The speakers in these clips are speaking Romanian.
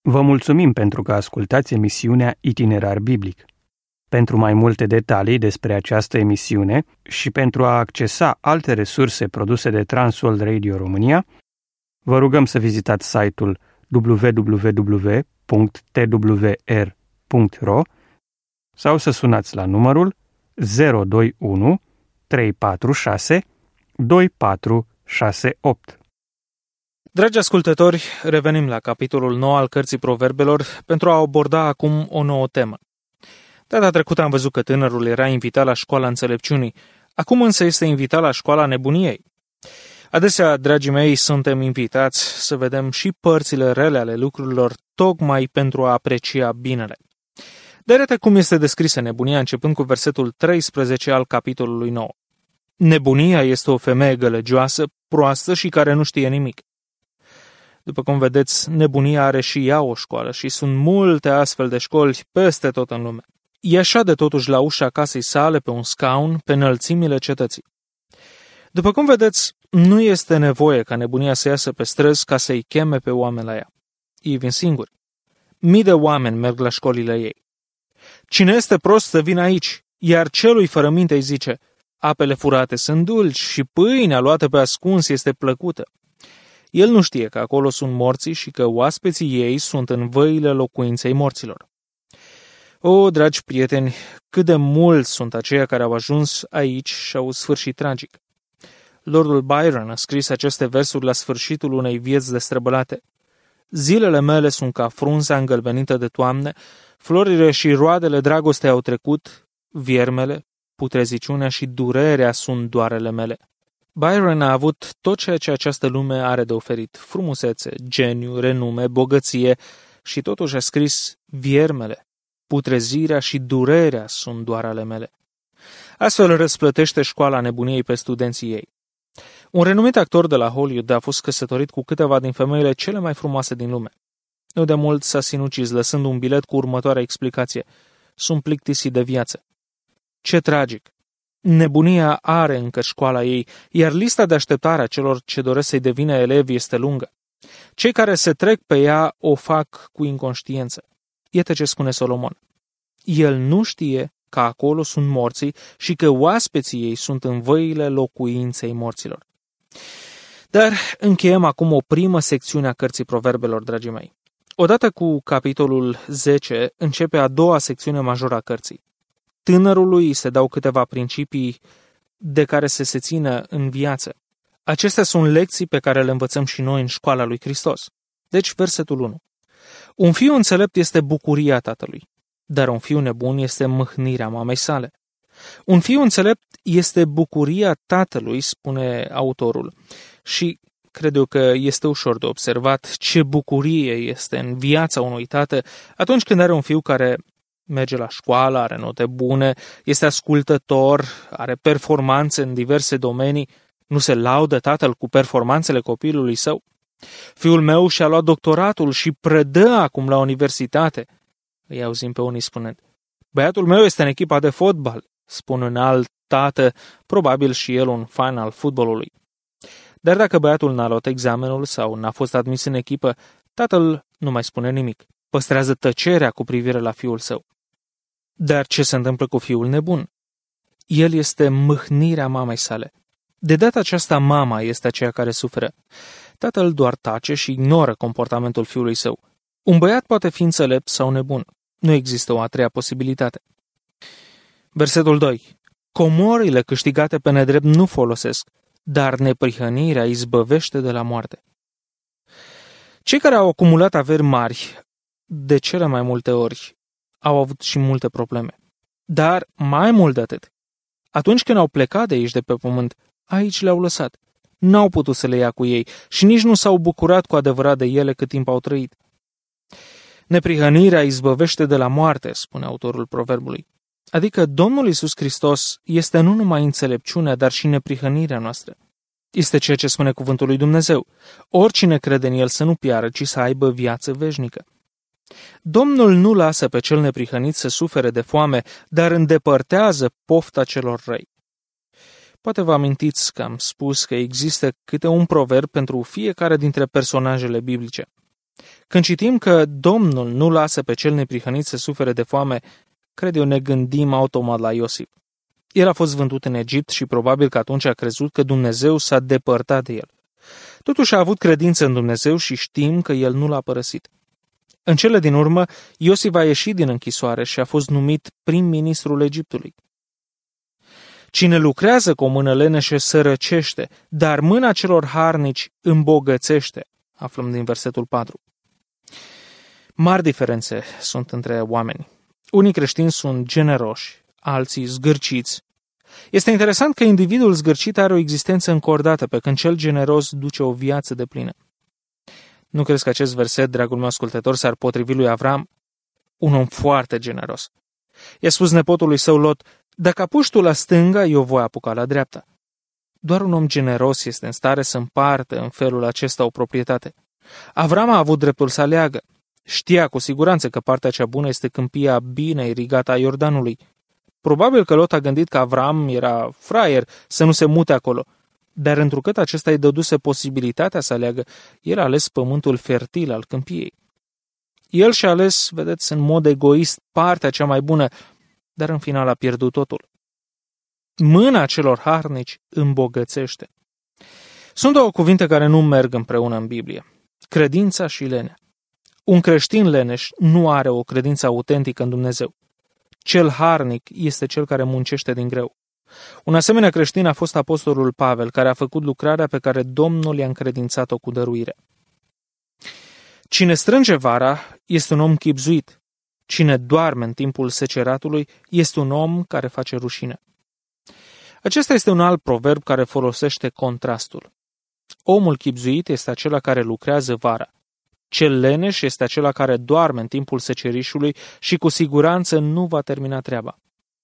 Vă mulțumim pentru că ascultați emisiunea Itinerar Biblic. Pentru mai multe detalii despre această emisiune și pentru a accesa alte resurse produse de Transworld Radio România, vă rugăm să vizitați site-ul www.twr.ro sau să sunați la numărul 021 346 2468. Dragi ascultători, revenim la capitolul 9 al Cărții Proverbelor pentru a aborda acum o nouă temă. Data trecută am văzut că tânărul era invitat la școala înțelepciunii, acum însă este invitat la școala nebuniei. Adesea, dragii mei, suntem invitați să vedem și părțile rele ale lucrurilor, tocmai pentru a aprecia binele. Dar iată cum este descrisă nebunia începând cu versetul 13 al capitolului 9. Nebunia este o femeie gălăgioasă, proastă și care nu știe nimic. După cum vedeți, nebunia are și ea o școală și sunt multe astfel de școli peste tot în lume. Ea șade totuși la ușa casei sale pe un scaun pe înălțimile cetății. După cum vedeți, nu este nevoie ca nebunia să iasă pe străzi ca să-i cheme pe oameni la ea. Ei vin singuri. Mii de oameni merg la școlile ei. Cine este prost să vină aici, iar celui fără minte îi zice: apele furate sunt dulci și pâinea luată pe ascuns este plăcută. El nu știe că acolo sunt morții și că oaspeții ei sunt în văile locuinței morților. O, dragi prieteni, cât de mulți sunt aceia care au ajuns aici și au sfârșit tragic. Lordul Byron a scris aceste versuri la sfârșitul unei vieți destrăbălate. Zilele mele sunt ca frunza îngălbenită de toamnă, florile și roadele dragostei au trecut, viermele, putreziciunea și durerea sunt doarele mele. Byron a avut tot ceea ce această lume are de oferit, frumusețe, geniu, renume, bogăție, și totuși a scris: viermele, putrezirea și durerea sunt doar ale mele. Astfel răsplătește școala nebuniei pe studenții ei. Un renumit actor de la Hollywood a fost căsătorit cu câteva din femeile cele mai frumoase din lume. Nu de mult s-a sinucis, lăsând un bilet cu următoarea explicație: sunt plictisit de viață. Ce tragic! Nebunia are încă școala ei, iar lista de așteptare a celor ce doresc să-i devină elevi este lungă. Cei care se trec pe ea o fac cu inconștiență. Iată ce spune Solomon: el nu știe că acolo sunt morții și că oaspeții ei sunt în văile locuinței morților. Dar încheiem acum o primă secțiune a Cărții Proverbelor, dragii mei. Odată cu capitolul 10 începe a doua secțiune majoră a cărții. Tânărului îi se dau câteva principii de care să se țină în viață. Acestea sunt lecții pe care le învățăm și noi în școala lui Hristos. Deci, versetul 1. Un fiu înțelept este bucuria tatălui, dar un fiu nebun este mâhnirea mamei sale. Un fiu înțelept este bucuria tatălui, spune autorul, și cred eu că este ușor de observat ce bucurie este în viața unui tată atunci când are un fiu care merge la școală, are note bune, este ascultător, are performanțe în diverse domenii. Nu se laudă tatăl cu performanțele copilului său? Fiul meu și-a luat doctoratul și predă acum la universitate. Îi auzim pe unii spunând: băiatul meu este în echipa de fotbal, spune un alt tată, probabil și el un fan al fotbalului. Dar dacă băiatul n-a luat examenul sau n-a fost admis în echipă, tatăl nu mai spune nimic. Păstrează tăcerea cu privire la fiul său. Dar ce se întâmplă cu fiul nebun? El este mâhnirea mamei sale. De data aceasta, mama este aceea care suferă. Tatăl doar tace și ignoră comportamentul fiului său. Un băiat poate fi înțelept sau nebun. Nu există o a treia posibilitate. Versetul 2. Comorile câștigate pe nedrept nu folosesc, dar neprihănirea izbăvește de la moarte. Cei care au acumulat averi mari, de cele mai multe ori, au avut și multe probleme. Dar, mai mult de atât, atunci când au plecat de aici de pe pământ, aici le-au lăsat. N-au putut să le ia cu ei și nici nu s-au bucurat cu adevărat de ele cât timp au trăit. Neprihănirea izbăvește de la moarte, spune autorul proverbului. Adică Domnul Iisus Hristos este nu numai înțelepciunea, dar și neprihănirea noastră. Este ceea ce spune cuvântul lui Dumnezeu. Oricine crede în El să nu piară, ci să aibă viață veșnică. Domnul nu lasă pe cel neprihănit să sufere de foame, dar îndepărtează pofta celor răi. Poate vă amintiți că am spus că există câte un proverb pentru fiecare dintre personajele biblice. Când citim că Domnul nu lasă pe cel neprihănit să sufere de foame, cred eu ne gândim automat la Iosif. El a fost vândut în Egipt și probabil că atunci a crezut că Dumnezeu s-a depărtat de el. Totuși a avut credință în Dumnezeu și știm că el nu l-a părăsit. În cele din urmă, Iosif a ieșit din închisoare și a fost numit prim-ministrul Egiptului. Cine lucrează cu o mână leneșă sărăcește, dar mâna celor harnici îmbogățește, aflăm din versetul 4. Mari diferențe sunt între oameni. Unii creștini sunt generoși, alții zgârciți. Este interesant că individul zgârcit are o existență încordată, pe când cel generos duce o viață deplină. Nu crezi că acest verset, dragul meu ascultător, s-ar potrivi lui Avram? Un om foarte generos. I-a spus nepotului său Lot: dacă apuci tu la stânga, eu voi apuca la dreapta. Doar un om generos este în stare să împartă în felul acesta o proprietate. Avram a avut dreptul să aleagă. Știa cu siguranță că partea cea bună este câmpia bine irigată a Iordanului. Probabil că Lot a gândit că Avram era fraier să nu se mute acolo, dar întrucât acesta îi dăduse posibilitatea să aleagă, el a ales pământul fertil al câmpiei. El și-a ales, vedeți, în mod egoist partea cea mai bună, dar în final a pierdut totul. Mâna celor harnici îmbogățește. Sunt două cuvinte care nu merg împreună în Biblie: credința și lenea. Un creștin leneș nu are o credință autentică în Dumnezeu. Cel harnic este cel care muncește din greu. Un asemenea creștin a fost apostolul Pavel, care a făcut lucrarea pe care Domnul i-a încredințat-o cu dăruire. Cine strânge vara este un om chibzuit. Cine doarme în timpul seceratului este un om care face rușine. Acesta este un alt proverb care folosește contrastul. Omul chibzuit este acela care lucrează vara. Cel leneș este acela care doarme în timpul secerișului și cu siguranță nu va termina treaba.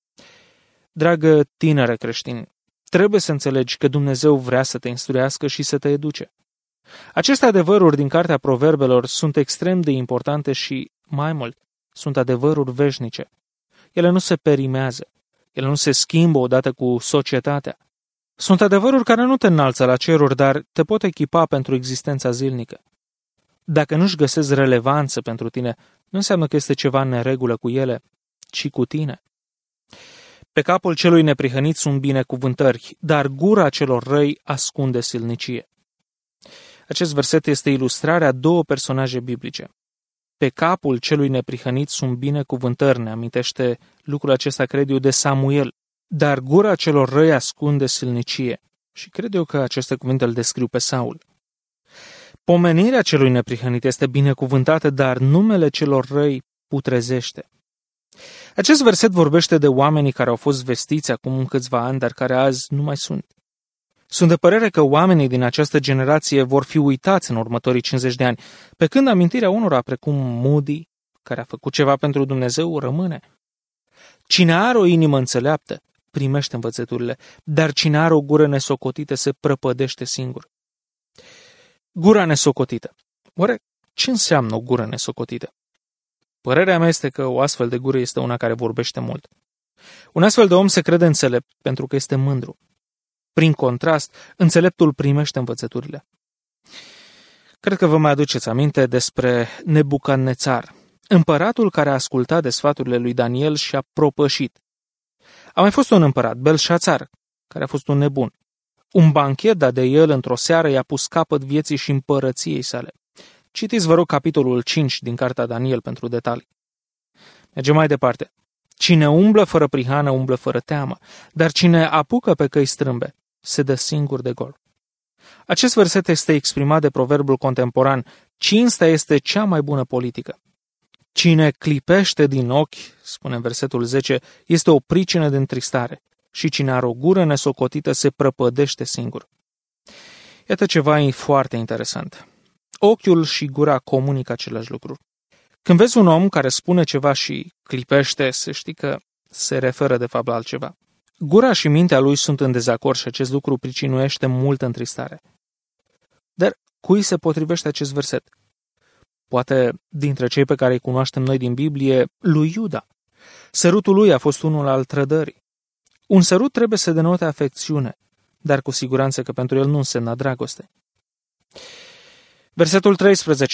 Dragă tinere creștin, trebuie să înțelegi că Dumnezeu vrea să te instruiască și să te educe. Aceste adevăruri din Cartea Proverbelor sunt extrem de importante și, mai mult, sunt adevăruri veșnice. Ele nu se perimează, ele nu se schimbă odată cu societatea. Sunt adevăruri care nu te înalță la ceruri, dar te pot echipa pentru existența zilnică. Dacă nu-și găsesc relevanță pentru tine, nu înseamnă că este ceva în neregulă cu ele, ci cu tine. Pe capul celui neprihănit sunt binecuvântări, dar gura celor răi ascunde silnicie. Acest verset este ilustrarea două personaje biblice. Pe capul celui neprihănit sunt binecuvântări, ne amintește lucrul acesta, cred eu, de Samuel, dar gura celor răi ascunde silnicie. Și cred eu că aceste cuvinte îl descriu pe Saul. Pomenirea celui neprihănit este binecuvântată, dar numele celor răi putrezește. Acest verset vorbește de oamenii care au fost vestiți acum câțiva ani, dar care azi nu mai sunt. Sunt de părere că oamenii din această generație vor fi uitați în următorii 50 de ani, pe când amintirea unora precum Moody, care a făcut ceva pentru Dumnezeu, rămâne. Cine are o inimă înțeleaptă, primește învățăturile, dar cine are o gură nesocotită se prăpădește singur. Gura nesocotită. Oare ce înseamnă o gură nesocotită? Părerea mea este că o astfel de gură este una care vorbește mult. Un astfel de om se crede înțelept pentru că este mândru. Prin contrast, înțeleptul primește învățăturile. Cred că vă mai aduceți aminte despre Nebucadnețar, împăratul care a ascultat de sfaturile lui Daniel și a propășit. A mai fost un împărat, Belșațar, care a fost un nebun. Un banchet dat de el într-o seară i-a pus capăt vieții și împărăției sale. Citiți, vă rog, capitolul 5 din cartea Daniel pentru detalii. Mergem mai departe. Cine umblă fără prihană, umblă fără teamă, dar cine apucă pe căi strâmbe, se dă singur de gol. Acest verset este exprimat de proverbul contemporan: cinstea este cea mai bună politică. Cine clipește din ochi, spune în versetul 10, este o pricină de întristare, și cine are o gură nesocotită se prăpădește singur. Iată ceva foarte interesant. Ochiul și gura comunică același lucru. Când vezi un om care spune ceva și clipește, să știi că se referă de fapt la altceva. Gura și mintea lui sunt în dezacord și acest lucru pricinuiește multă întristare. Dar cui se potrivește acest verset? Poate dintre cei pe care îi cunoaștem noi din Biblie, lui Iuda. Sărutul lui a fost unul al trădării. Un sărut trebuie să denote afecțiune, dar cu siguranță că pentru el nu însemna dragoste. Versetul 13.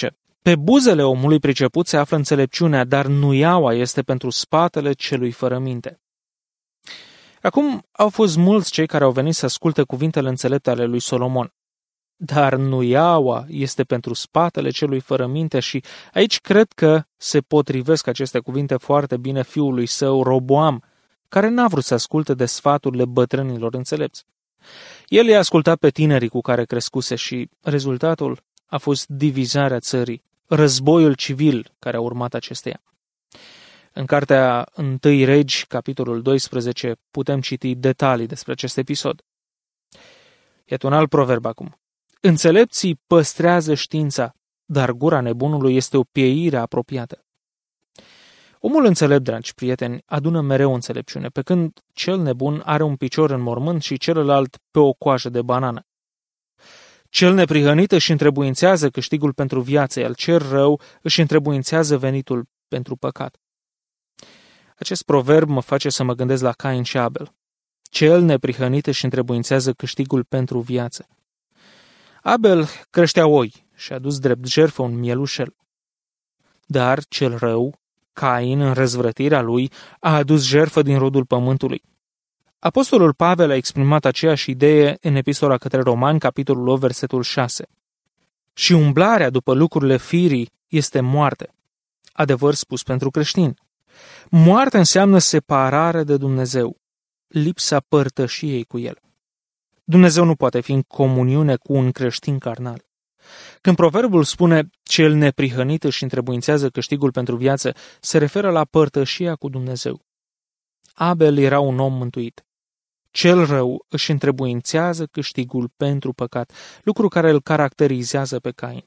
Pe buzele omului priceput se află înțelepciunea, dar nuiaua este pentru spatele celui fără minte. Acum au fost mulți cei care au venit să asculte cuvintele înțelepte ale lui Solomon. Dar nuiaua este pentru spatele celui fără minte și aici cred că se potrivesc aceste cuvinte foarte bine fiului său Roboam, care n-a vrut să asculte de sfaturile bătrânilor înțelepți. El i-a ascultat pe tinerii cu care crescuse și rezultatul a fost divizarea țării, războiul civil care a urmat acesteia. În cartea 1 Regi, capitolul 12, putem citi detalii despre acest episod. Iată un alt proverb acum. Înțelepții păstrează știința, dar gura nebunului este o pieire apropiată. Omul înțelept, dragi prieteni, adună mereu înțelepciune, pe când cel nebun are un picior în mormânt și celălalt pe o coajă de banană. Cel neprihănit își întrebuințează câștigul pentru viață, iar cel rău își întrebuințează venitul pentru păcat. Acest proverb mă face să mă gândesc la Cain și Abel. Cel neprihănit își întrebuințează câștigul pentru viață. Abel creștea oi și a dus drept jertfă un mielușel. Dar cel rău, Cain, în răzvrătirea lui, a adus jertfă din rodul pământului. Apostolul Pavel a exprimat aceeași idee în epistola către Romani, capitolul 8, versetul 6. Și umblarea după lucrurile firii este moarte. Adevăr spus pentru creștini. Moarte înseamnă separare de Dumnezeu, lipsa părtășiei cu El. Dumnezeu nu poate fi în comuniune cu un creștin carnal. Când proverbul spune cel neprihănit își întrebuințează câștigul pentru viață, se referă la părtășia cu Dumnezeu. Abel era un om mântuit. Cel rău își întrebuințează câștigul pentru păcat, lucru care îl caracterizează pe Cain.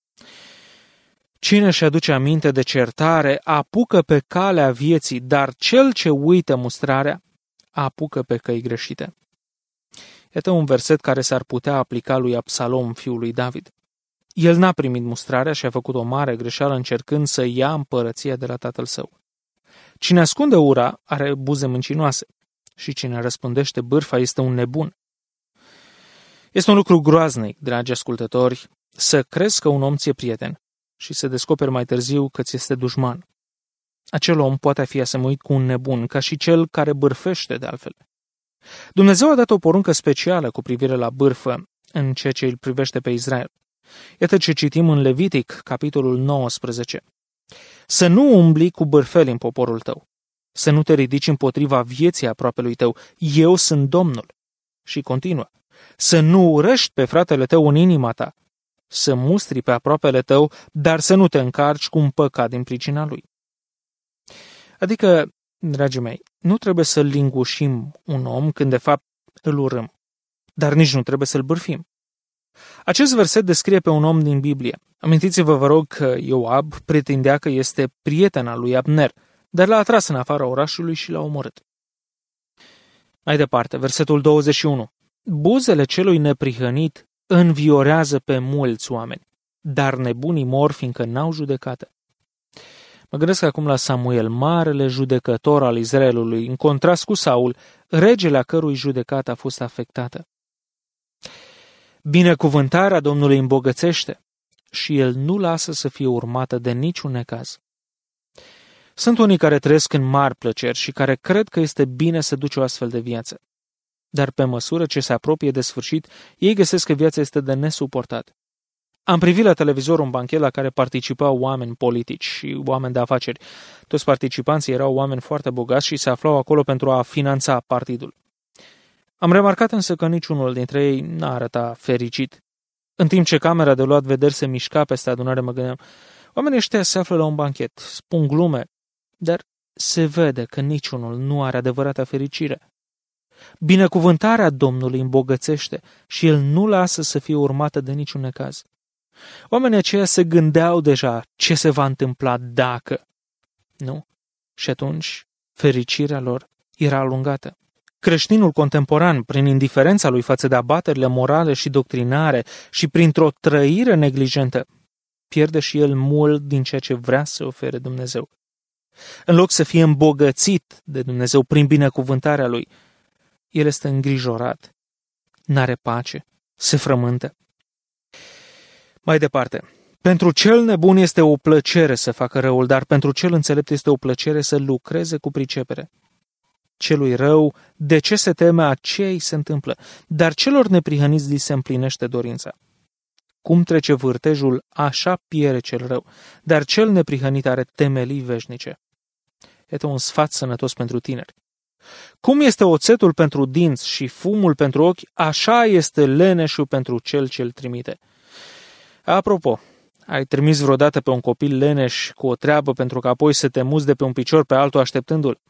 Cine își aduce aminte de certare apucă pe calea vieții, dar cel ce uită mustrarea apucă pe căi greșite. Iată un verset care s-ar putea aplica lui Absalom, fiul lui David. El n-a primit mustrarea și a făcut o mare greșeală încercând să ia împărăția de la tatăl său. Cine ascunde ura are buze mâncinoase și cine răspândește bârfa este un nebun. Este un lucru groaznic, dragi ascultători, să crezi că un om ți-e prieten și să descoperi mai târziu că ți este dușman. Acel om poate fi asemuit cu un nebun, ca și cel care bârfește de altfel. Dumnezeu a dat o poruncă specială cu privire la bârfă în ceea ce îl privește pe Israel. Iată ce citim în Levitic, capitolul 19. Să nu umbli cu bârfeli în poporul tău, să nu te ridici împotriva vieții aproapelui tău, eu sunt Domnul. Și continuă, să nu urăști pe fratele tău în inima ta, să mustri pe aproapele tău, dar să nu te încarci cu un păcat din pricina lui. Adică, dragii mei, nu trebuie să lingușim un om când de fapt îl urâm, dar nici nu trebuie să-l bârfim. Acest verset descrie pe un om din Biblie. Amintiți-vă, vă rog, că Ioab pretindea că este prieten al lui Abner, dar l-a atras în afara orașului și l-a omorât. Mai departe, versetul 21. Buzele celui neprihănit înviorează pe mulți oameni, dar nebunii mor fiindcă n-au judecată. Mă gândesc acum la Samuel, marele judecător al Israelului, în contrast cu Saul, regele a cărui judecată a fost afectată. Binecuvântarea Domnului îmbogățește și El nu lasă să fie urmată de niciun necaz. Sunt unii care trăiesc în mari plăceri și care cred că este bine să duci o astfel de viață. Dar pe măsură ce se apropie de sfârșit, ei găsesc că viața este de nesuportat. Am privit la televizor un banchet la care participau oameni politici și oameni de afaceri. Toți participanții erau oameni foarte bogați și se aflau acolo pentru a finanța partidul. Am remarcat însă că niciunul dintre ei n-a arătat fericit. În timp ce camera de luat vederi se mișca peste adunare, mă gândeam, oamenii ăștia se află la un banchet, spun glume, dar se vede că niciunul nu are adevărata fericire. Binecuvântarea Domnului îmbogățește și El nu lasă să fie urmată de niciun necaz. Oamenii aceia se gândeau deja ce se va întâmpla dacă. Nu? Și atunci fericirea lor era alungată. Creștinul contemporan, prin indiferența lui față de abaterile morale și doctrinare și printr-o trăire neglijentă, pierde și el mult din ceea ce vrea să ofere Dumnezeu. În loc să fie îmbogățit de Dumnezeu prin binecuvântarea lui, el este îngrijorat, n-are pace, se frământă. Mai departe, Pentru cel nebun este o plăcere să facă răul, dar pentru cel înțelept este o plăcere să lucreze cu pricepere. Celui rău, de ce se teme, aceea îi se întâmplă, dar celor neprihăniți li se împlinește dorința. Cum trece vârtejul, așa piere cel rău, dar cel neprihănit are temelii veșnice. Este un sfat sănătos pentru tineri. Cum este oțetul pentru dinți și fumul pentru ochi, așa este leneșul pentru cel ce-l trimite. Apropo, ai trimis vreodată pe un copil leneș cu o treabă pentru că apoi să te muți de pe un picior pe altul așteptându-l?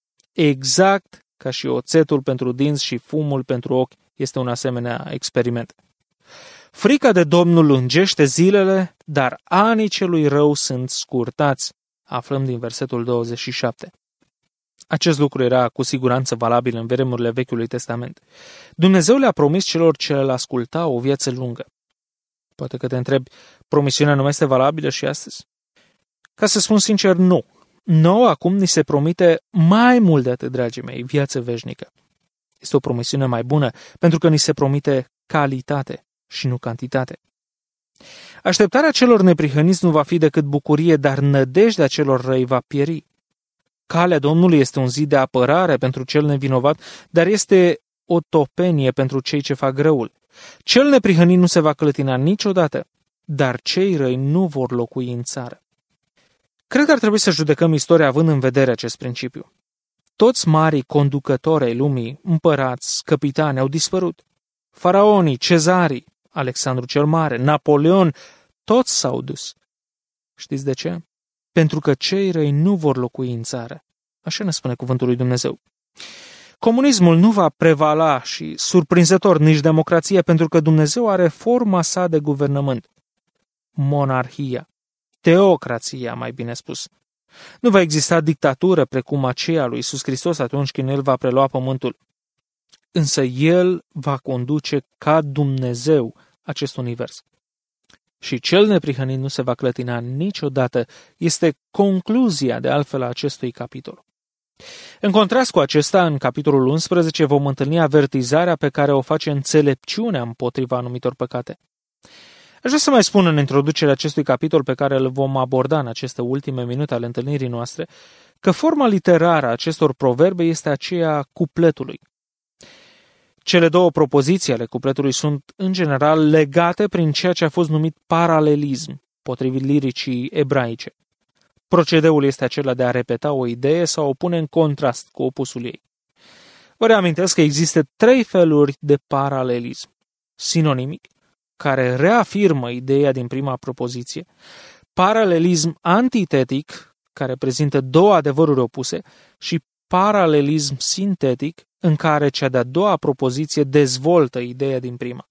Exact ca și oțetul pentru dinți și fumul pentru ochi este un asemenea experiment. Frica de Domnul lungește zilele, dar anii celui rău sunt scurtați. Aflăm din versetul 27. Acest lucru era cu siguranță valabil în vremurile Vechiului Testament. Dumnezeu le-a promis celor ce îl ascultau o viață lungă. Poate că te întrebi, promisiunea nu mai este valabilă și astăzi? Ca să spun sincer, nu. Nouă acum ni se promite mai mult de atât, dragii mei, viață veșnică. Este o promisiune mai bună, pentru că ni se promite calitate și nu cantitate. Așteptarea celor neprihăniți nu va fi decât bucurie, dar nădejdea celor răi va pieri. Calea Domnului este un zid de apărare pentru cel nevinovat, dar este o topenie pentru cei ce fac răul. Cel neprihănit nu se va clătina niciodată, dar cei răi nu vor locui în țară. Cred că ar trebui să judecăm istoria având în vedere acest principiu. Toți marii conducători ai lumii, împărați, capitani, au dispărut. Faraonii, cezarii, Alexandru cel Mare, Napoleon, toți s-au dus. Știți de ce? Pentru că cei răi nu vor locui în țară. Așa ne spune cuvântul lui Dumnezeu. Comunismul nu va prevala și, surprinzător, nici democrația, pentru că Dumnezeu are forma sa de guvernământ. Monarhia, teocrația, mai bine spus. Nu va exista dictatură precum aceea lui Iisus Hristos atunci când El va prelua pământul. Însă El va conduce ca Dumnezeu acest univers. Și cel neprihănit nu se va clătina niciodată, este concluzia de altfel a acestui capitol. În contrast cu acesta, în capitolul 11 vom întâlni avertizarea pe care o face înțelepciunea împotriva anumitor păcate. Aș vrea să mai spun în introducerea acestui capitol pe care îl vom aborda în aceste ultime minute ale întâlnirii noastre, că forma literară a acestor proverbe este aceea cupletului. Cele două propoziții ale cupletului sunt, în general, legate prin ceea ce a fost numit paralelism, potrivit liricii ebraice. Procedeul este acela de a repeta o idee sau o pune în contrast cu opusul ei. Vă reamintesc că există 3 feluri de paralelism. Sinonimic, care reafirmă ideea din prima propoziție, paralelism antitetic, care prezintă 2 adevăruri opuse, și paralelism sintetic, în care cea de-a doua propoziție dezvoltă ideea din prima.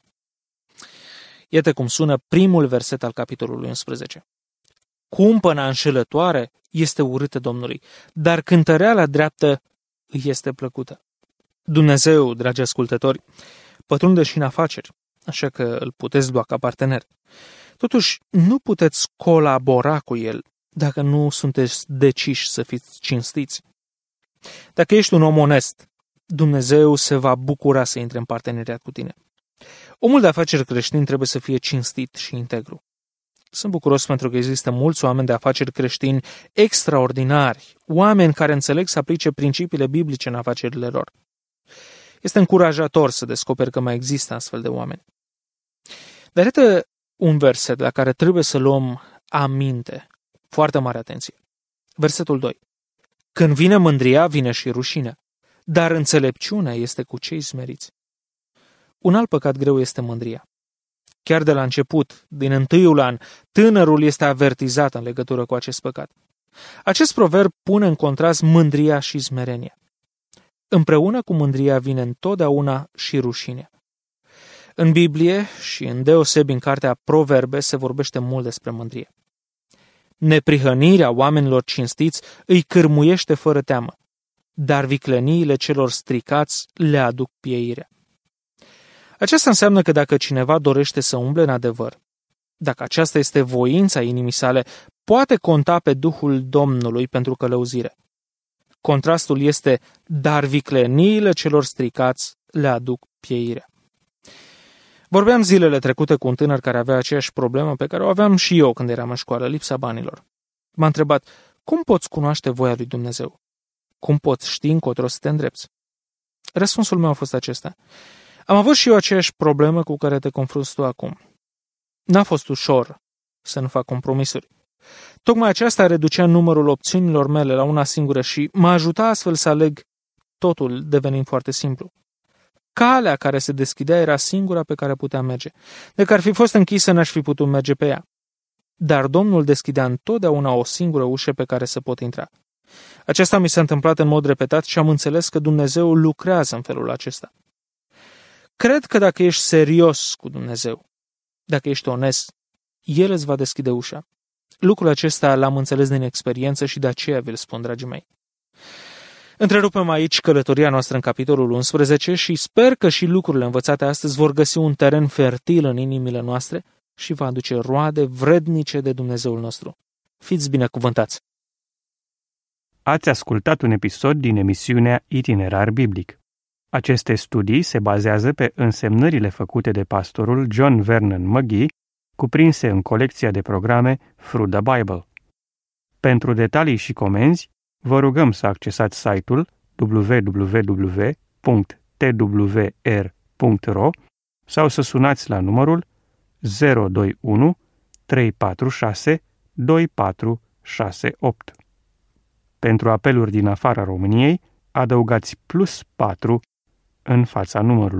Iată cum sună primul verset al capitolului 11. Cumpăna înșelătoare este urâtă Domnului, dar cântăreala dreaptă îi este plăcută. Dumnezeu, dragi ascultători, pătrunde și în afaceri, așa că îl puteți lua ca partener. Totuși, nu puteți colabora cu el dacă nu sunteți deciși să fiți cinstiți. Dacă ești un om onest, Dumnezeu se va bucura să intre în parteneriat cu tine. Omul de afaceri creștin trebuie să fie cinstit și integru. Sunt bucuros pentru că există mulți oameni de afaceri creștini extraordinari, oameni care înțeleg să aplice principiile biblice în afacerile lor. Este încurajator să descoperi că mai există astfel de oameni. Dar iată un verset la care trebuie să luăm aminte, foarte mare atenție. Versetul 2. Când vine mândria, vine și rușinea, dar înțelepciunea este cu cei smeriți. Un alt păcat greu este mândria. Chiar de la început, din întâiul an, tânărul este avertizat în legătură cu acest păcat. Acest proverb pune în contrast mândria și smerenia. Împreună cu mândria vine întotdeauna și rușinea. În Biblie și îndeosebi în cartea Proverbe se vorbește mult despre mândrie. Neprihănirea oamenilor cinstiți îi cârmuiește fără teamă, dar vicleniile celor stricați le aduc pieirea. Aceasta înseamnă că dacă cineva dorește să umble în adevăr, dacă aceasta este voința inimii sale, poate conta pe Duhul Domnului pentru călăuzire. Contrastul este, dar vicleniile celor stricați le aduc pieirea. Vorbeam zilele trecute cu un tânăr care avea aceeași problemă pe care o aveam și eu când eram în școală, lipsa banilor. M-a întrebat, cum poți cunoaște voia lui Dumnezeu? Cum poți ști încotro să te îndrepți? Răspunsul meu a fost acesta. Am avut și eu aceeași problemă cu care te confrunți tu acum. N-a fost ușor să nu fac compromisuri. Tocmai aceasta reducea numărul opțiunilor mele la una singură și mă ajuta astfel să aleg, totul devenind foarte simplu. Calea care se deschidea era singura pe care puteam merge. Dacă ar fi fost închisă, n-aș fi putut merge pe ea. Dar Domnul deschidea întotdeauna o singură ușă pe care să pot intra. Aceasta mi s-a întâmplat în mod repetat și am înțeles că Dumnezeu lucrează în felul acesta. Cred că dacă ești serios cu Dumnezeu, dacă ești onest, El îți va deschide ușa. Lucrul acesta l-am înțeles din experiență și de aceea vi-l spun, dragii mei. Întrerupem aici călătoria noastră în capitolul 11 și sper că și lucrurile învățate astăzi vor găsi un teren fertil în inimile noastre și va aduce roade vrednice de Dumnezeul nostru. Fiți binecuvântați! Ați ascultat un episod din emisiunea Itinerar Biblic. Aceste studii se bazează pe însemnările făcute de pastorul John Vernon McGee, cuprinse în colecția de programe Through the Bible. Pentru detalii și comenzi, vă rugăm să accesați site-ul www.twr.ro sau să sunați la numărul 021 346 2468. Pentru apeluri din afara României, adăugați +4 în fața numărului.